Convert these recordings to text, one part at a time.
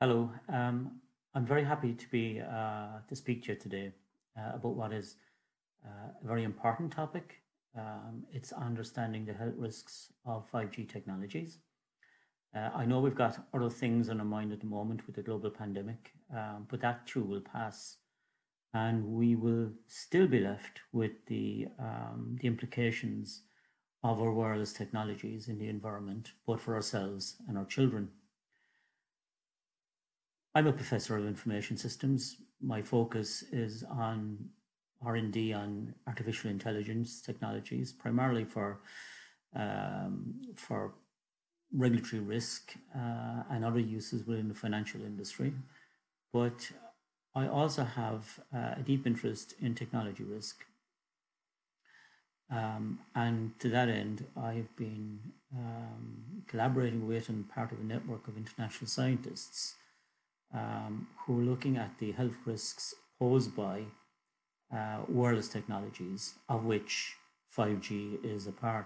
Hello. I'm very happy to speak to you today about what is a very important topic. It's understanding the health risks of 5G technologies. I know we've got other things on our mind at the moment with the global pandemic, but that too will pass, and we will still be left with the implications of our wireless technologies in the environment, both for ourselves and our children. I'm a professor of information systems. My focus is on R&D on artificial intelligence technologies, primarily for regulatory risk and other uses within the financial industry. But I also have a deep interest in technology risk. And to that end, I've been collaborating with and part of a network of international scientists who are looking at the health risks posed by wireless technologies, of which 5G is a part.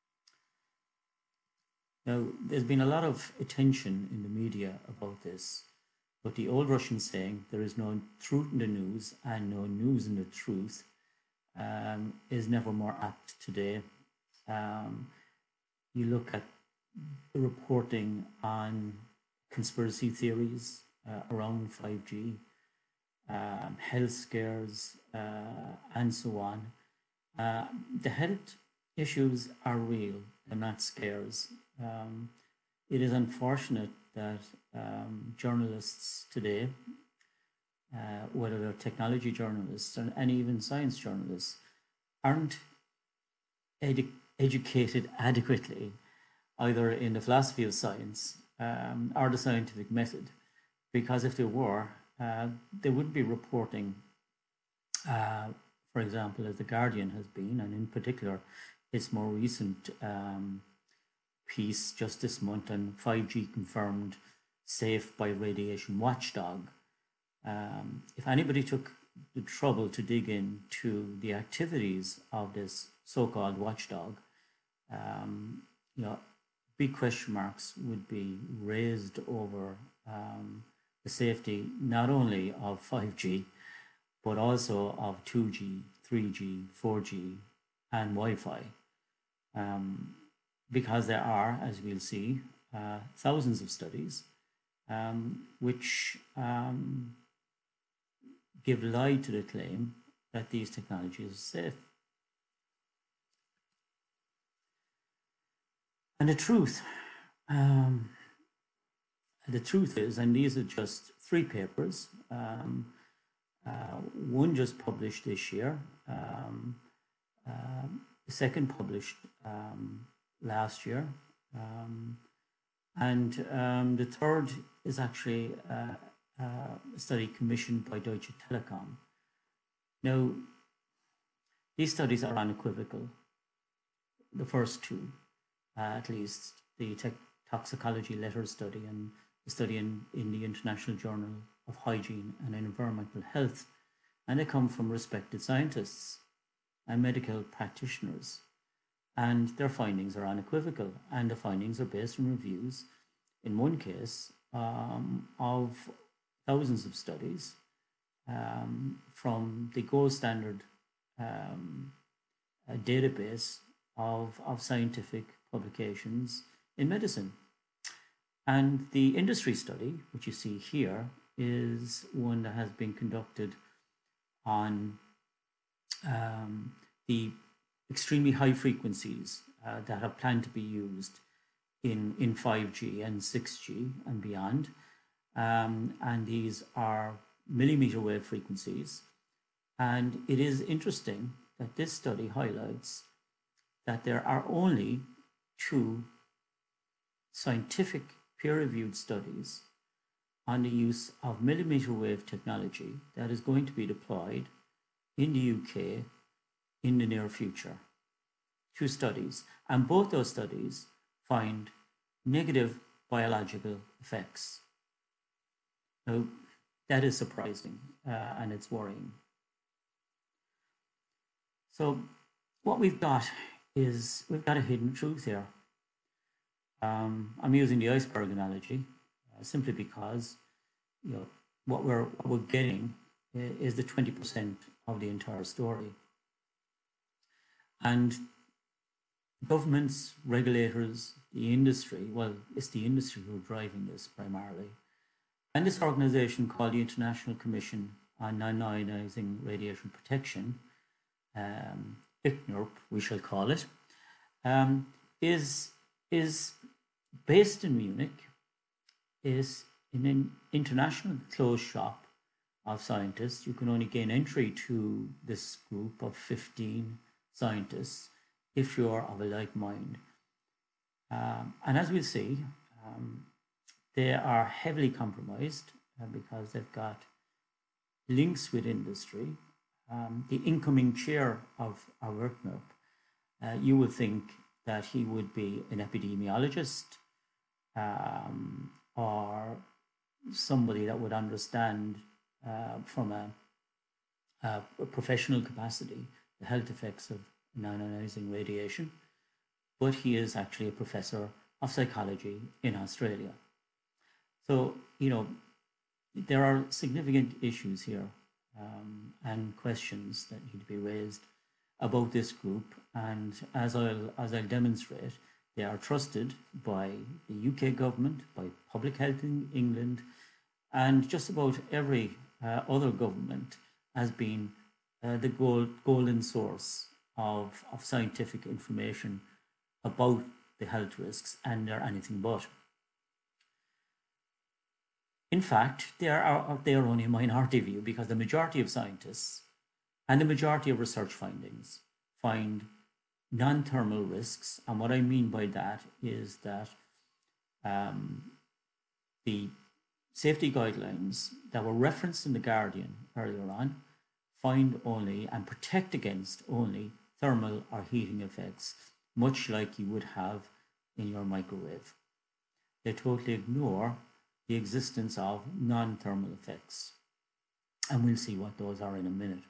Now, there's been a lot of attention in the media about this, but the old Russian saying, there is no truth in the news and no news in the truth, is never more apt today. You look at the reporting on conspiracy theories around 5G, health scares, and so on. The health issues are real, they're not scares. It is unfortunate that journalists today, whether they're technology journalists and even science journalists, aren't educated adequately either in the philosophy of science or the scientific method. Because if they were, they wouldn't be reporting, for example, as The Guardian has been, and in particular, its more recent piece just this month on 5G confirmed safe by radiation watchdog. If anybody took the trouble to dig into the activities of this so-called watchdog, you know, big question marks would be raised over the safety not only of 5G, but also of 2G, 3G, 4G, and Wi-Fi. Because there are, as we'll see, thousands of studies which give lie to the claim that these technologies are safe. And the truth is, and these are just three papers, one just published this year, the second published last year, and the third is actually a study commissioned by Deutsche Telekom. Now, these studies are unequivocal. The first two, at least, the toxicology letter study and the study in the International Journal of Hygiene and Environmental Health, and they come from respected scientists and medical practitioners. And their findings are unequivocal, and the findings are based on reviews, in one case, of thousands of studies from the gold standard database of scientific publications in medicine. And the industry study, which you see here, is one that has been conducted on the extremely high frequencies that are planned to be used in 5G and 6G and beyond. And these are millimeter wave frequencies. And it is interesting that this study highlights that there are only two scientific peer-reviewed studies on the use of millimeter wave technology that is going to be deployed in the UK in the near future. Two studies, and both those studies find negative biological effects. Now, that is surprising and it's worrying. So what we've got is we've got a hidden truth here. I'm using the iceberg analogy simply because what we're getting is the 20% of the entire story. And governments, regulators, the industry, well, it's the industry who are driving this primarily. And this organization called the International Commission on Non-Ionizing Radiation Protection, ICNIRP, we shall call it, is based in Munich, is in an international closed shop of scientists. You can only gain entry to this group of 15 scientists if you're of a like mind. And as we'll see, they are heavily compromised because they've got links with industry. The incoming chair of our ICNIRP, you would think that he would be an epidemiologist or somebody that would understand from a professional capacity the health effects of non-ionizing radiation, but he is actually a professor of psychology in Australia. So, there are significant issues here and questions that need to be raised about this group. And as I'll demonstrate, they are trusted by the UK government, by Public Health in England, and just about every other government as being the golden source of scientific information about the health risks, and they're anything but. In fact, they are only a minority view, because the majority of scientists and the majority of research findings find non-thermal risks. And what I mean by that is that the safety guidelines that were referenced in The Guardian earlier on find only and protect against only thermal or heating effects, much like you would have in your microwave. They totally ignore the existence of non-thermal effects. And we'll see what those are in a minute.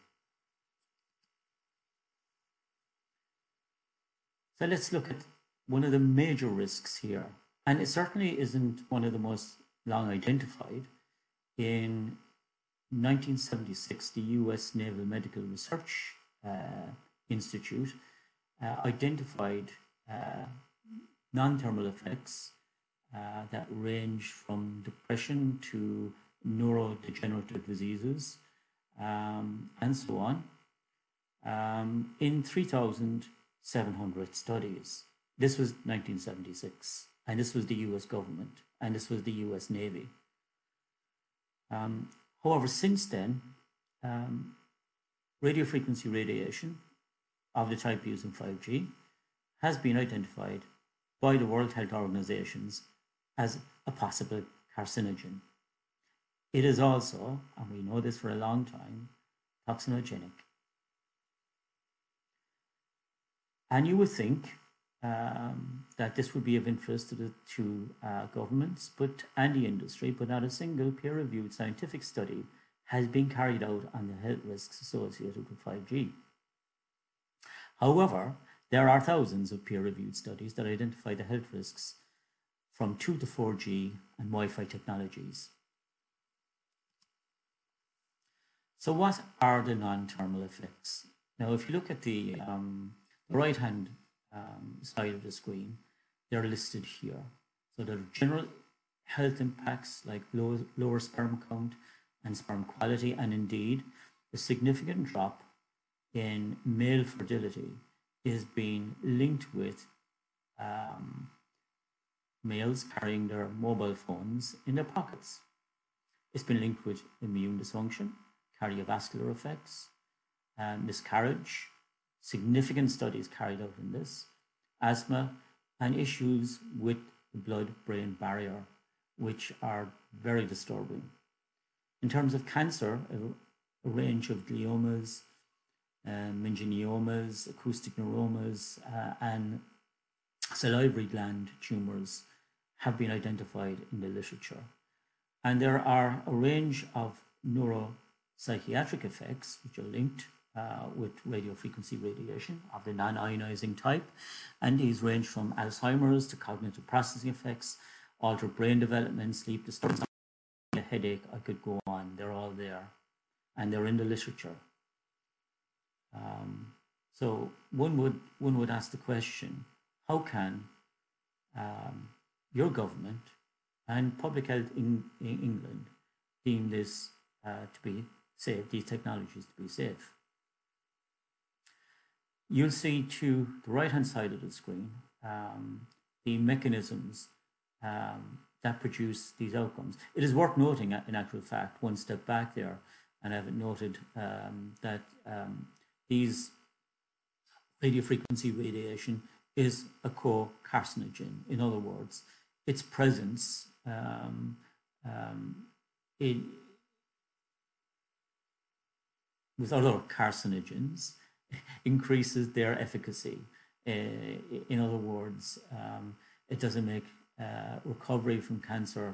So let's look at one of the major risks here. And it certainly isn't one of the most long identified. In 1976, the US Naval Medical Research Institute identified non-thermal effects that range from depression to neurodegenerative diseases and so on in 3,700 studies. This was 1976, and this was the US government, and this was the US Navy. However, since then, radio frequency radiation of the type used in 5G has been identified by the World Health Organizations as a possible carcinogen. It is also, and we know this for a long time, toxinogenic. And you would think that this would be of interest to governments and the industry, but not a single peer-reviewed scientific study has been carried out on the health risks associated with 5G. However, there are thousands of peer-reviewed studies that identify the health risks from 2 to 4G and Wi-Fi technologies. So what are the non-thermal effects? Now, if you look at the right-hand side of the screen, they're listed here. So there are general health impacts like lower sperm count and sperm quality, and indeed a significant drop in male fertility is being linked with males carrying their mobile phones in their pockets. It's been linked with immune dysfunction, cardiovascular effects, miscarriage, significant studies carried out in this, asthma, and issues with the blood-brain barrier, which are very disturbing. In terms of cancer, a range of gliomas, meningiomas, acoustic neuromas, and salivary gland tumors have been identified in the literature. And there are a range of neuropsychiatric effects which are linked with radiofrequency radiation of the non-ionizing type. And these range from Alzheimer's to cognitive processing effects, altered brain development, sleep disturbance, a headache, I could go on. They're all there, and they're in the literature. So one would ask the question: how can your government and Public Health in England deem this to be safe? These technologies to be safe? You'll see to the right-hand side of the screen the mechanisms that produce these outcomes. It is worth noting, in actual fact, one step back there, and I've noted that these radiofrequency radiation is a co-carcinogen. In other words, its presence with other carcinogens increases their efficacy. In other words, it doesn't make recovery from cancer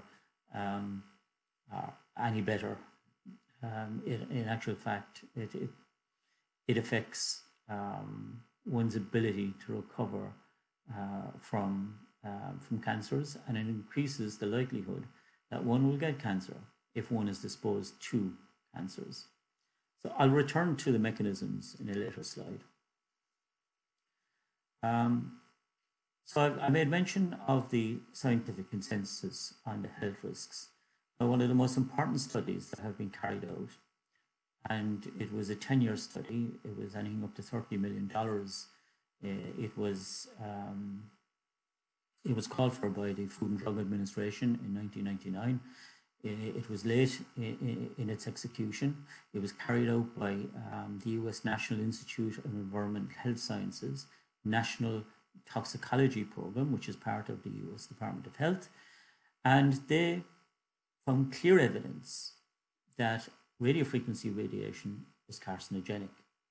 any better. In actual fact, it affects one's ability to recover from cancers, and it increases the likelihood that one will get cancer if one is disposed to cancers. So I'll return to the mechanisms in a later slide. So I made mention of the scientific consensus on the health risks. Now, one of the most important studies that have been carried out, and it was a 10-year study. It was anything up to $30 million. It was called for by the Food and Drug Administration in 1999. It was late in its execution. It was carried out by the US National Institute of Environmental Health Sciences National Toxicology Program, which is part of the US Department of Health. And they found clear evidence that radiofrequency radiation is carcinogenic.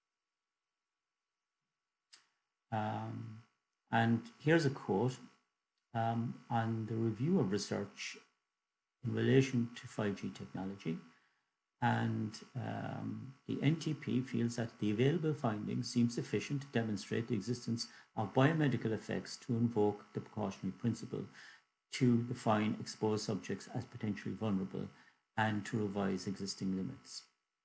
And here's a quote on the review of research in relation to 5G technology. And the NTP feels that the available findings seem sufficient to demonstrate the existence of biomedical effects to invoke the precautionary principle, to define exposed subjects as potentially vulnerable, and to revise existing limits.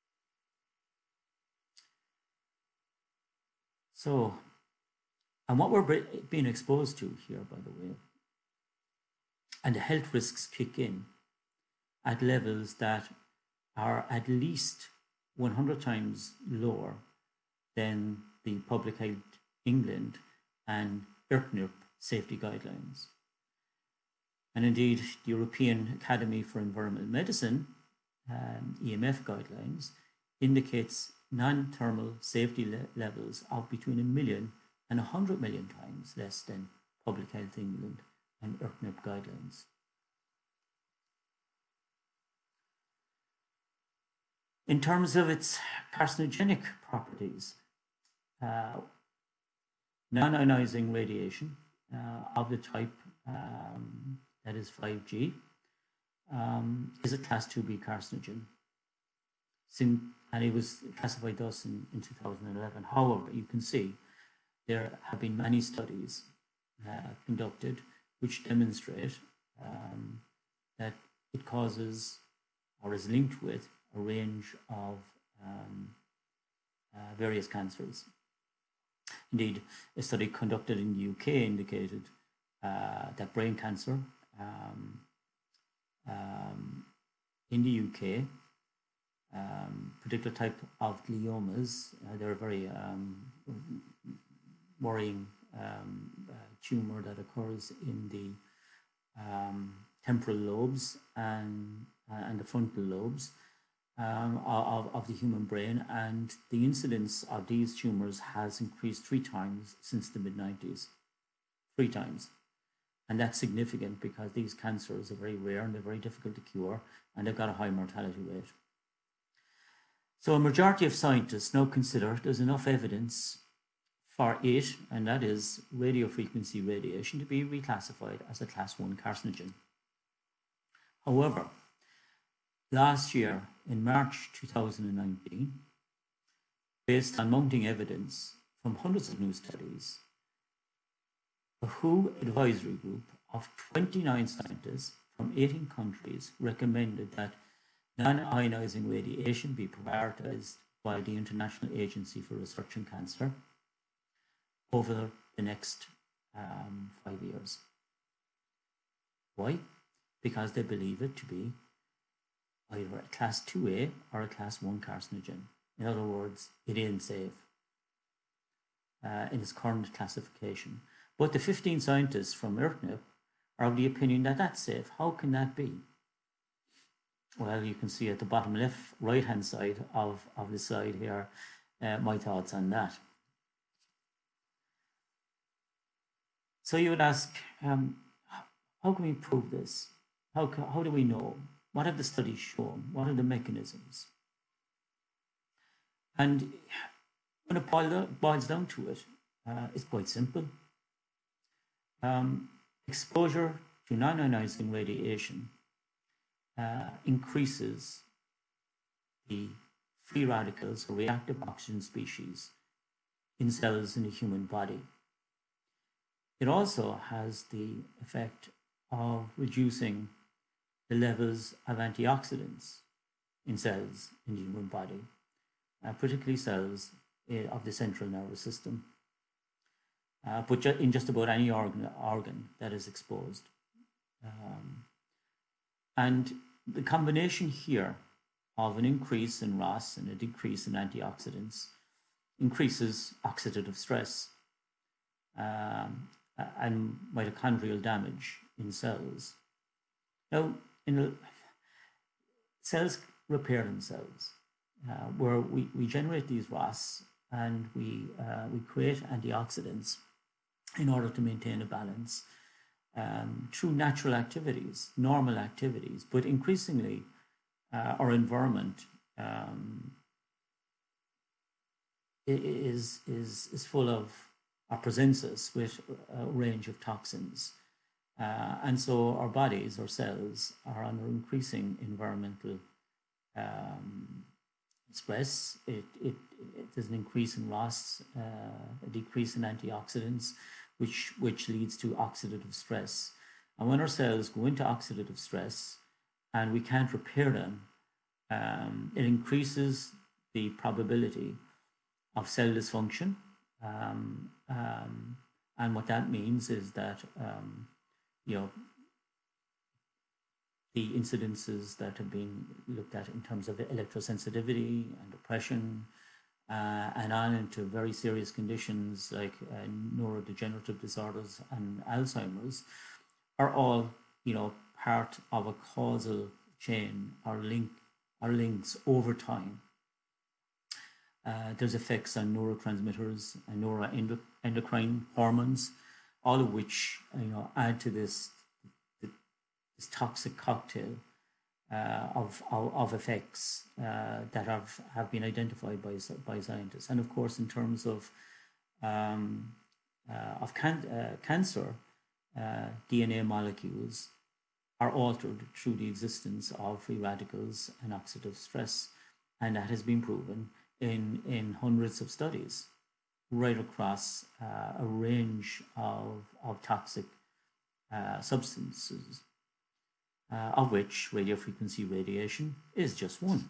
So, and what we're being exposed to here, by the way, and the health risks kick in at levels that are at least 100 times lower than the Public Health England and IRCNIRP safety guidelines. And indeed, the European Academy for Environmental Medicine, EMF guidelines, indicates non-thermal safety levels of between 1 million and 100 million times less than Public Health England and IRCNIRP guidelines. In terms of its carcinogenic properties, non-ionizing radiation of the type that is 5G is a class 2B carcinogen. And it was classified thus in 2011. However, you can see there have been many studies conducted which demonstrate that it causes or is linked with a range of various cancers. Indeed, a study conducted in the UK indicated that brain cancer in the UK, particular type of gliomas, they're a very worrying tumor that occurs in the temporal lobes and the frontal lobes of the human brain, and the incidence of these tumors has increased 3 times since the mid-90s. 3 times. And that's significant because these cancers are very rare and they're very difficult to cure, and they've got a high mortality rate. So a majority of scientists now consider there's enough evidence for it, and that is radiofrequency radiation, to be reclassified as a class 1 carcinogen. However, last year, in March 2019, based on mounting evidence from hundreds of new studies, a WHO advisory group of 29 scientists from 18 countries recommended that non-ionizing radiation be prioritized by the International Agency for Research in Cancer over the next 5 years. Why? Because they believe it to be either a class 2A or a class 1 carcinogen. In other words, it ain't safe in its current classification. But the 15 scientists from IRCNIP are of the opinion that that's safe. How can that be? Well, you can see at the bottom left, right-hand side of the slide here, my thoughts on that. So you would ask, how can we prove this? How do we know? What have the studies shown? What are the mechanisms? And when it boils down to it, it's quite simple. Exposure to non-ionizing radiation increases the free radicals or reactive oxygen species in cells in the human body. It also has the effect of reducing the levels of antioxidants in cells in the human body, particularly cells of the central nervous system, but in just about any organ that is exposed. And the combination here of an increase in ROS and a decrease in antioxidants increases oxidative stress and mitochondrial damage in cells. Now, cells repair themselves, where we generate these ROS and we create antioxidants in order to maintain a balance through natural activities, normal activities, but increasingly our environment is full of, or presents us with a range of toxins. And so our bodies, our cells, are under increasing environmental stress. There's an increase in ROS, a decrease in antioxidants, which leads to oxidative stress. And when our cells go into oxidative stress and we can't repair them, it increases the probability of cell dysfunction. And what that means is that the incidences that have been looked at in terms of electrosensitivity and depression, and on into very serious conditions like neurodegenerative disorders and Alzheimer's, are all part of a causal chain or links over time. There's effects on neurotransmitters and neuroendocrine hormones, all of which add to this toxic cocktail of effects that have been identified by scientists. And of course, in terms of cancer, DNA molecules are altered through the existence of free radicals and oxidative stress, and that has been proven in hundreds of studies right across a range of toxic substances, of which radiofrequency radiation is just one.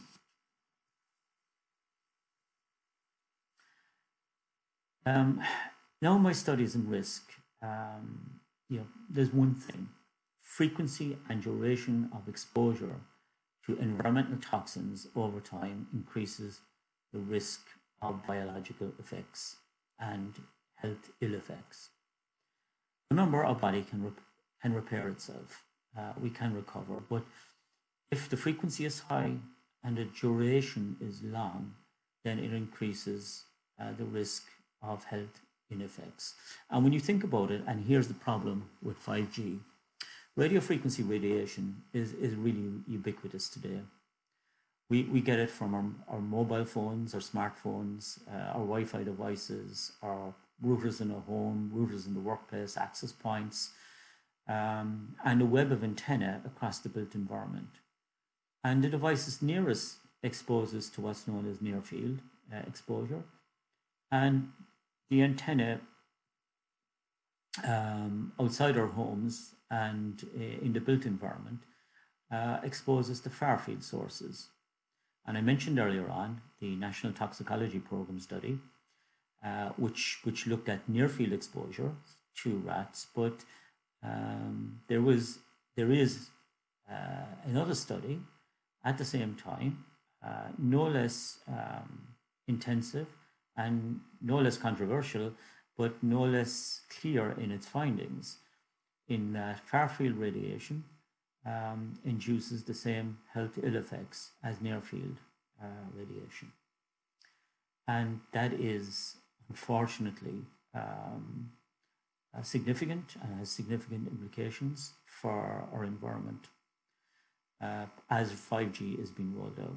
Now my studies in risk, there's one thing: frequency and duration of exposure to environmental toxins over time increases the risk of biological effects and health ill effects. Remember, our body can repair itself. We can recover, but if the frequency is high and the duration is long, then it increases the risk of health ill effects. And when you think about it, and here's the problem with 5G, radio frequency radiation is really ubiquitous today. We get it from our mobile phones, our smartphones, our Wi-Fi devices, our routers in our home, routers in the workplace, access points, and a web of antennae across the built environment. And the devices nearest exposes to what's known as near field exposure. And the antennae outside our homes and in the built environment expose us to far field sources. And I mentioned earlier on the National Toxicology Program study, which looked at near field exposure to rats, but there is another study at the same time, no less intensive and no less controversial, but no less clear in its findings, in that far field radiation induces the same health ill effects as near field radiation. And that is unfortunately significant and has significant implications for our environment as 5G is being rolled out.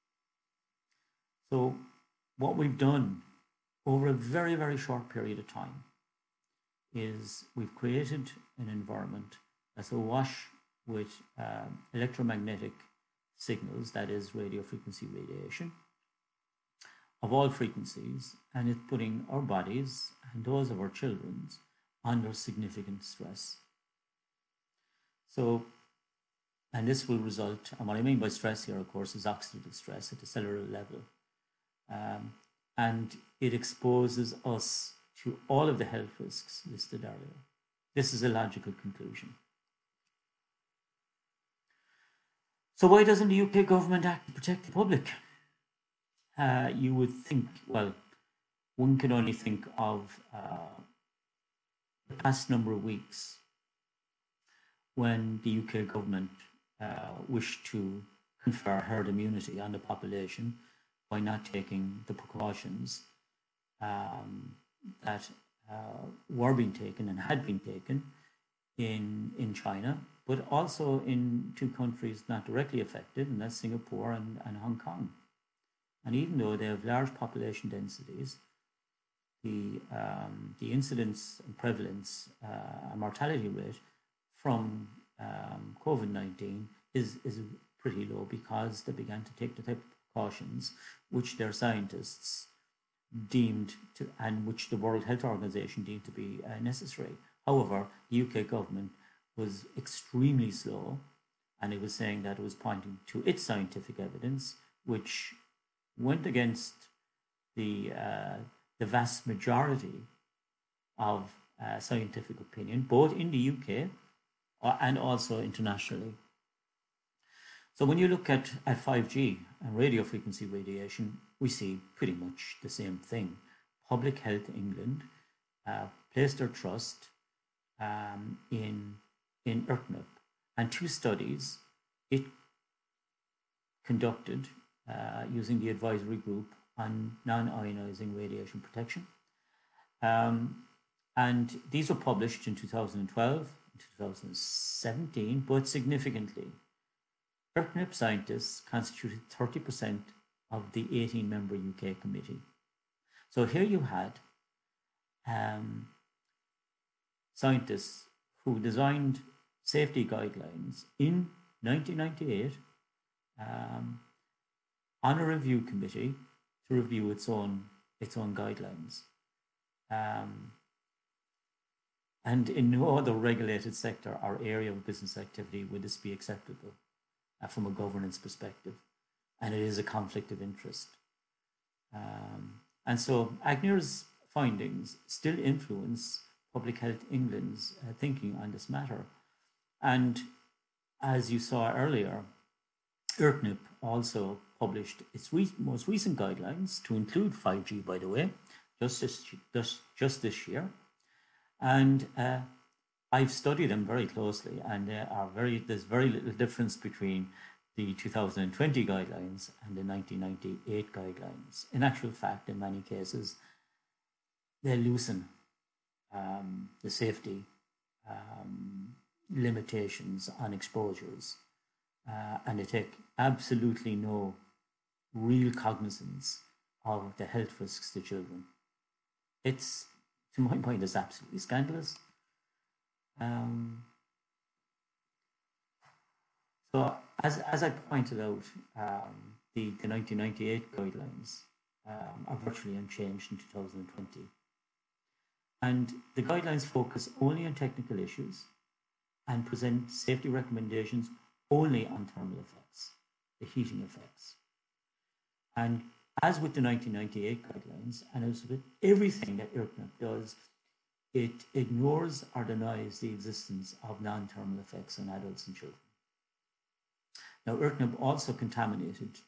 So what we've done over a very, very short period of time is we've created an environment that's awash with electromagnetic signals, that is radio frequency radiation, of all frequencies, and it's putting our bodies and those of our children under significant stress. So, and this will result, and what I mean by stress here, of course, is oxidative stress at the cellular level. And it exposes us to all of the health risks listed earlier. This is a logical conclusion. So why doesn't the UK government act to protect the public? You would think, well, one can only think of the past number of weeks when the UK government wished to confer herd immunity on the population by not taking the precautions that were being taken and had been taken in China, but also in two countries not directly affected, and that's Singapore and Hong Kong. And even though they have large population densities, the incidence and prevalence and mortality rate from COVID-19 is pretty low, because they began to take the type of precautions which their scientists deemed to, and which the World Health Organization deemed to be necessary. However, the UK government was extremely slow, and it was saying that it was pointing to its scientific evidence, which went against the vast majority of scientific opinion, both in the UK and also internationally. So when you look at 5G and radio frequency radiation, we see pretty much the same thing. Public Health England placed their trust in IRCNIP, and two studies it conducted using the advisory group on non-ionizing radiation protection. And these were published in 2012 and 2017, but significantly, IRCNIP scientists constituted 30% of the 18-member UK committee. So here you had scientists who designed safety guidelines in 1998 on a review committee to review its own guidelines. And in no other regulated sector or area of business activity would this be acceptable from a governance perspective. And it is a conflict of interest. And so ACNIR's findings still influence Public Health England's thinking on this matter. And as you saw earlier, IRCNIP also published its most recent guidelines, to include 5G, by the way, just this year. And I've studied them very closely, and there's very little difference between the 2020 guidelines and the 1998 guidelines. In actual fact, in many cases, they loosen the safety limitations on exposures, and they take absolutely no real cognizance of the health risks to children. It's, to my mind, is absolutely scandalous. So, as I pointed out, the 1998 guidelines are virtually unchanged in 2020. And the guidelines focus only on technical issues, and present safety recommendations only on thermal effects, the heating effects. And as with the 1998 guidelines, and as with everything that IRCNIP does, it ignores or denies the existence of non-thermal effects on adults and children. Now, IRCNIP also contaminated,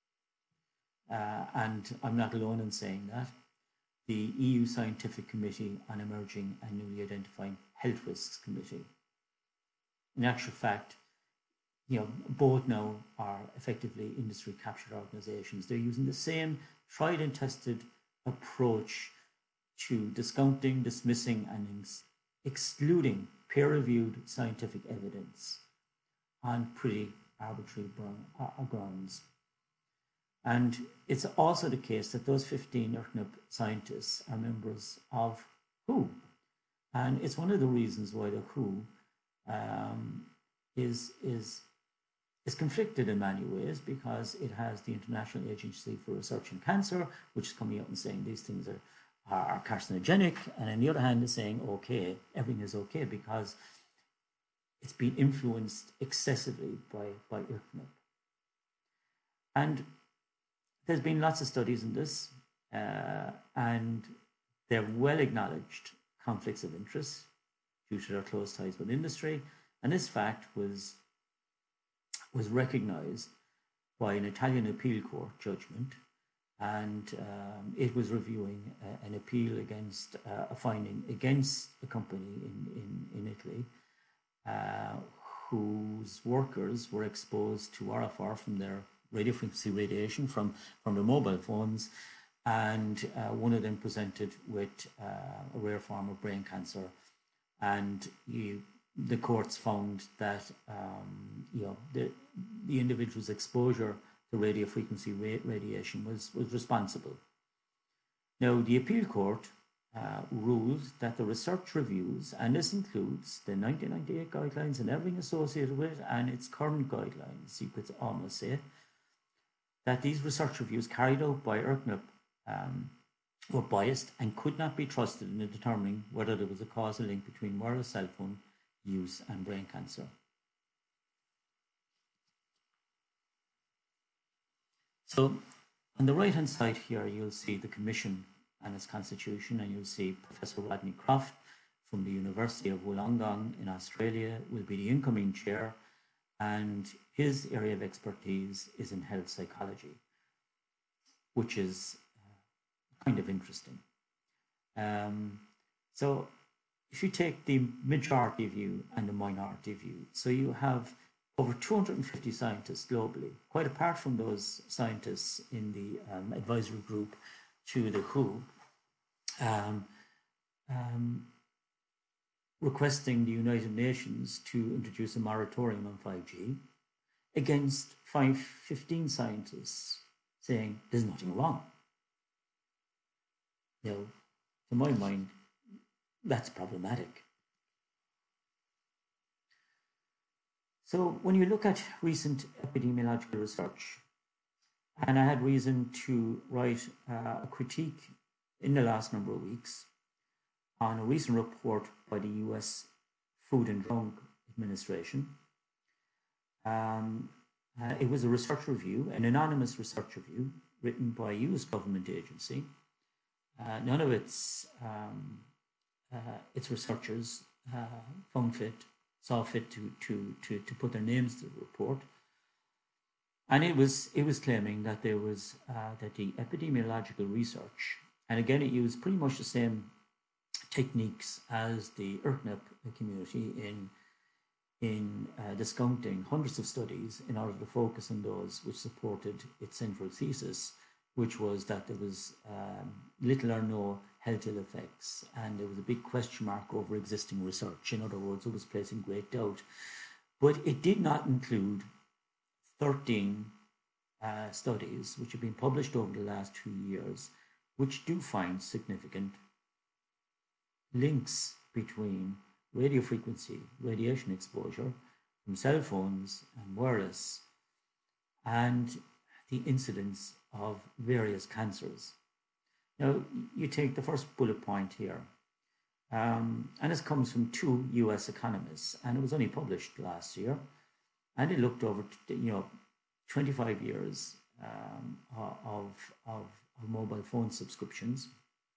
and I'm not alone in saying that, the EU Scientific Committee on Emerging and Newly Identified Health Risks Committee. In actual fact, both now are effectively industry captured organizations. They're using the same tried and tested approach to discounting, dismissing, and excluding peer-reviewed scientific evidence on pretty arbitrary grounds. And it's also the case that those 15 IRCNIP scientists are members of WHO. And it's one of the reasons why the WHO is conflicted in many ways, because it has the International Agency for Research in Cancer, which is coming out and saying these things are carcinogenic, and on the other hand is saying, okay, everything is okay because it's been influenced excessively by IRCNIP. And there's been lots of studies in this, and they're well acknowledged conflicts of interest due to their close ties with industry. And this fact was recognized by an Italian appeal court judgment, and it was reviewing an appeal against a finding against a company in Italy whose workers were exposed to RFR from their radio frequency radiation from their mobile phones, and one of them presented with a rare form of brain cancer, and the courts found that the individual's exposure to radio frequency radiation was responsible. Now, the appeal court ruled that the research reviews, and this includes the 1998 guidelines and everything associated with it, and its current guidelines, you could almost say, that these research reviews carried out by IRCNIP were biased and could not be trusted in determining whether there was a causal link between wireless cell phone use and brain cancer. So on the right-hand side here, you'll see the Commission and its constitution, and you'll see Professor Rodney Croft from the University of Wollongong in Australia will be the incoming chair, and his area of expertise is in health psychology, which is kind of interesting. So if you take the majority view and the minority view, so you have over 250 scientists globally, quite apart from those scientists in the advisory group to the WHO, requesting the United Nations to introduce a moratorium on 5G, against 15 scientists saying there's nothing wrong. Now, to my mind, that's problematic. So when you look at recent epidemiological research, and I had reason to write a critique in the last number of weeks on a recent report by the US Food and Drug Administration. It was a research review, an anonymous research review written by a US government agency. None of its researchers saw fit to put their names to the report, and it was claiming that there was that the epidemiological research, and again it used pretty much the same techniques as the IRCNIP community in discounting hundreds of studies in order to focus on those which supported its central thesis, which was that there was little or no health ill effects, and there was a big question mark over existing research. In other words, it was placing great doubt. But it did not include 13 studies which have been published over the last 2 years, which do find significant links between radio frequency, radiation exposure from cell phones and wireless, and the incidence of various cancers. Now, you take the first bullet point here, And this comes from two US economists, and it was only published last year. And it looked over, 25 years of mobile phone subscriptions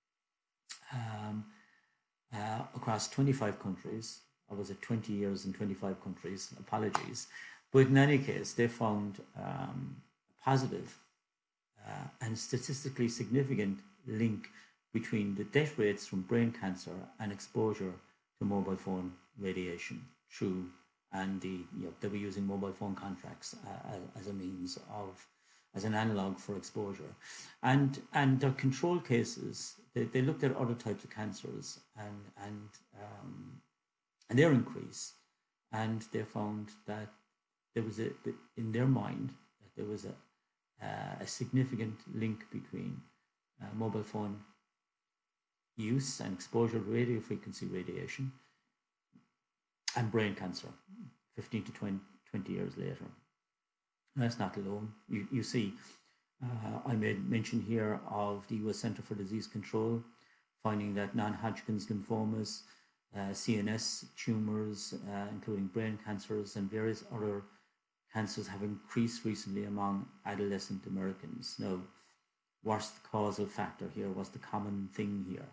across 25 countries. Or was it 20 years in 25 countries? Apologies. But in any case, they found a positive and statistically significant link between the death rates from brain cancer and exposure to mobile phone radiation through, and they were using mobile phone contracts as a means of, as an analog for exposure. And their control cases, they looked at other types of cancers and their increase, and they found that there was in their mind, that there was a significant link between mobile phone use and exposure to radio frequency radiation and brain cancer 15 to 20 years later. And that's not alone. You see, I made mention here of the US Center for Disease Control finding that non-Hodgkin's lymphomas, CNS tumors, including brain cancers and various other cancers, have increased recently among adolescent Americans. Now, what's the causal factor here? What's the common thing here?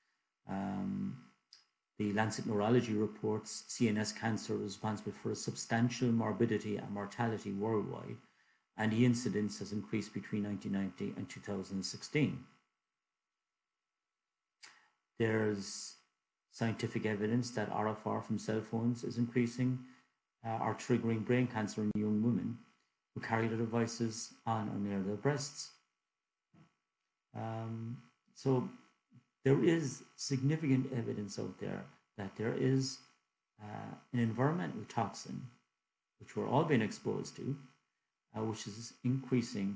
The Lancet Neurology reports CNS cancer is responsible for a substantial morbidity and mortality worldwide, and the incidence has increased between 1990 and 2016. There's scientific evidence that RFR from cell phones is increasing or triggering brain cancer in young women who carry the devices on or near their breasts. So there is significant evidence out there that there is an environmental toxin, which we're all being exposed to, which is increasing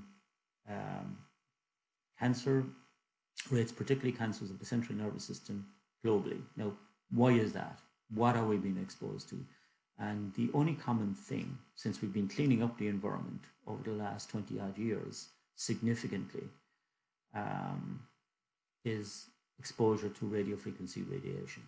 cancer rates, particularly cancers of the central nervous system globally. Now, why is that? What are we being exposed to? And the only common thing, since we've been cleaning up the environment over the last 20 odd years significantly, is exposure to radio frequency radiation.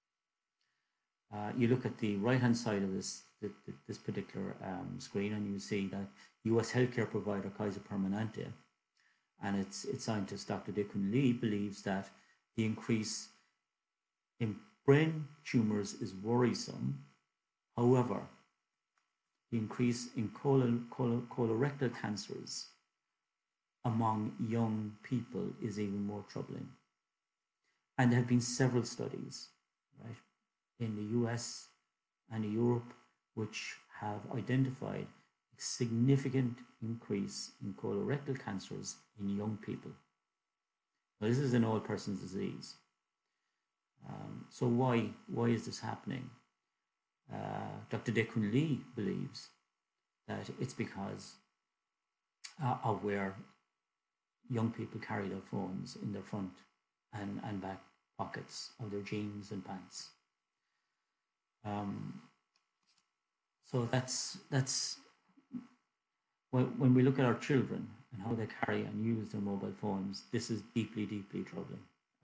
You look at the right-hand side of this particular screen, and you see that US healthcare provider Kaiser Permanente and its scientist Dr. Dae-Kun Lee believes that the increase in brain tumors is worrisome. However, the increase in colorectal cancers among young people is even more troubling. And there have been several studies, right, in the US and Europe, which have identified a significant increase in colorectal cancers in young people. Now, this is an all person's disease. So why is this happening? Dr. Dae-Kun Lee believes that it's because of where young people carry their phones in their front and back pockets of their jeans and pants. So that's when we look at our children and how they carry and use their mobile phones, this is deeply, deeply troubling.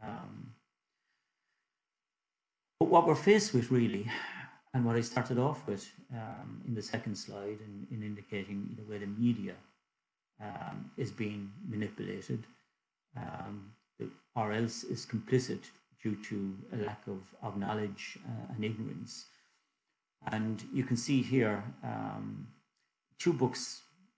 But what we're faced with really, and what I started off with in the second slide in indicating the way the media is being manipulated, or else is complicit due to a lack of knowledge and ignorance. And you can see here two books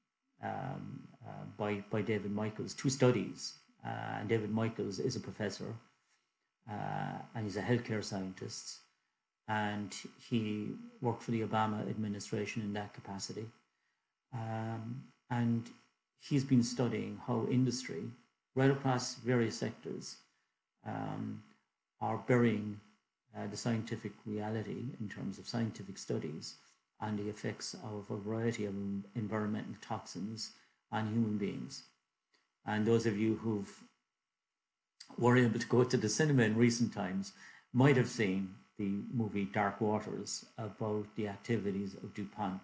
by David Michaels, two studies. And David Michaels is a professor and he's a healthcare scientist. And he worked for the Obama administration in that capacity. And he's been studying how industry, right across various sectors, are burying the scientific reality in terms of scientific studies and the effects of a variety of environmental toxins on human beings. And those of you who were able to go to the cinema in recent times might have seen the movie Dark Waters about the activities of DuPont.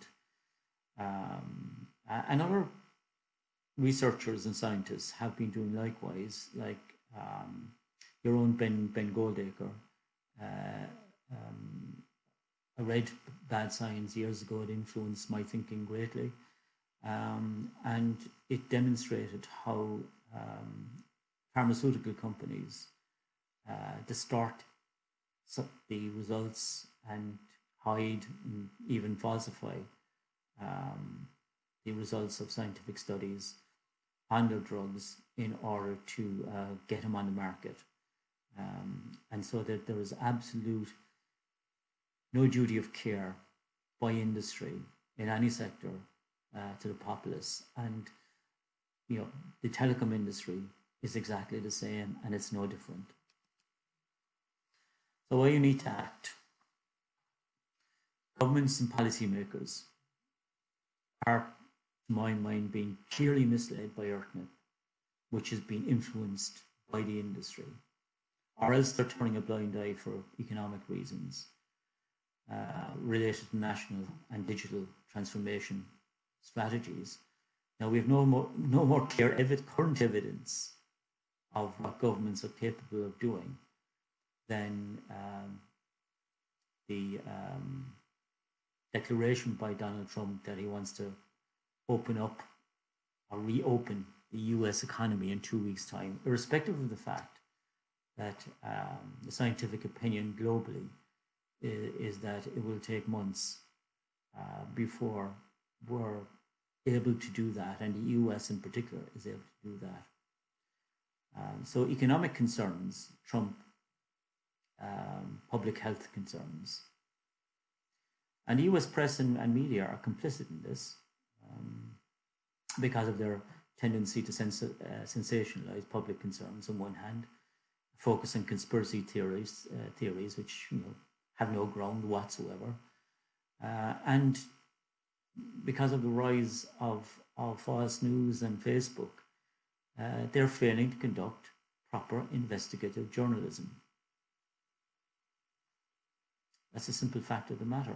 And other researchers and scientists have been doing likewise, like your own Ben Goldacre I read Bad Science years ago. It influenced my thinking greatly. And it demonstrated how pharmaceutical companies distort the results and hide and even falsify the results of scientific studies on their drugs in order to get them on the market. And so that there is absolute no duty of care by industry in any sector to the populace. And the telecom industry is exactly the same, and it's no different. So why you need to act? Governments and policymakers are, to my mind, being clearly misled by EarthNet, which has been influenced by the industry, or else they're turning a blind eye for economic reasons related to national and digital transformation strategies. Now, we have no more clear current evidence of what governments are capable of doing than the declaration by Donald Trump that he wants to open up or reopen the US economy in 2 weeks' time, irrespective of the fact that the scientific opinion globally is that it will take months before we're able to do that, and the US in particular is able to do that. So economic concerns trump public health concerns. And the US press and media are complicit in this because of their tendency to sensationalize public concerns on one hand, focus on conspiracy theories which have no ground whatsoever, and because of the rise of false news and Facebook, they're failing to conduct proper investigative journalism. That's a simple fact of the matter.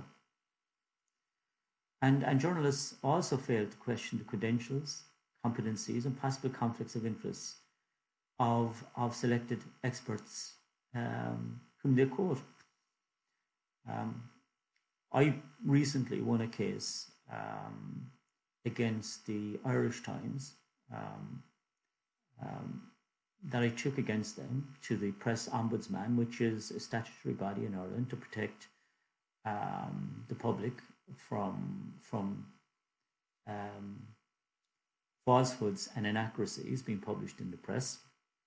And journalists also fail to question the credentials, competencies, and possible conflicts of interest of selected experts whom they quote. I recently won a case against the Irish Times that I took against them to the Press Ombudsman, which is a statutory body in Ireland to protect the public from falsehoods and inaccuracies being published in the press.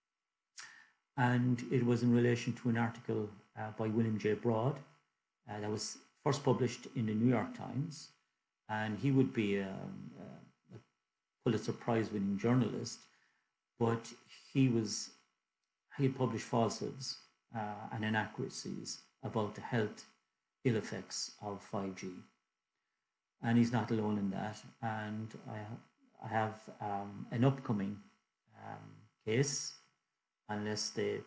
And it was in relation to an article by William J. Broad that was first published in the New York Times, and he would be a Pulitzer Prize-winning journalist, but he had published falsehoods and inaccuracies about the health ill effects of 5G, and he's not alone in that. And I have an upcoming case, unless they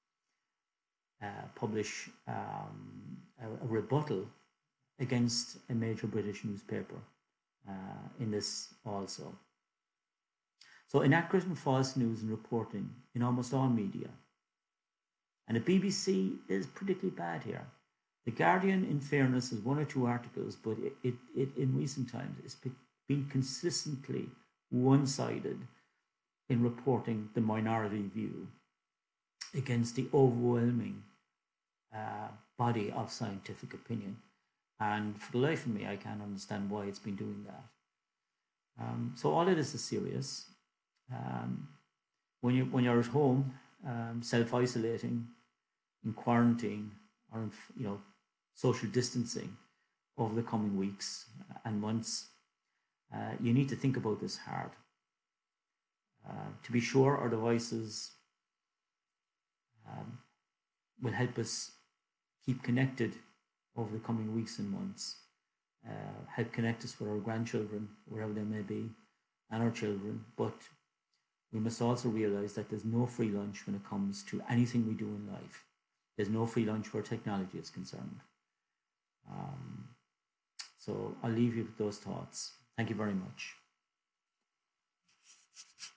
publish a rebuttal against a major British newspaper in this also. So inaccurate and false news and reporting in almost all media. And the BBC is particularly bad here. The Guardian, in fairness, has one or two articles, but it in recent times it's been consistently one-sided in reporting the minority view against the overwhelming body of scientific opinion. And for the life of me, I can't understand why it's been doing that. So all of this is serious. When you're at home, self-isolating, in quarantine, or in, social distancing over the coming weeks and months, you need to think about this hard. To be sure, our devices will help us keep connected over the coming weeks and months, help connect us with our grandchildren, wherever they may be, and our children. But we must also realize that there's no free lunch when it comes to anything we do in life. There's no free lunch where technology is concerned. So I'll leave you with those thoughts. Thank you very much.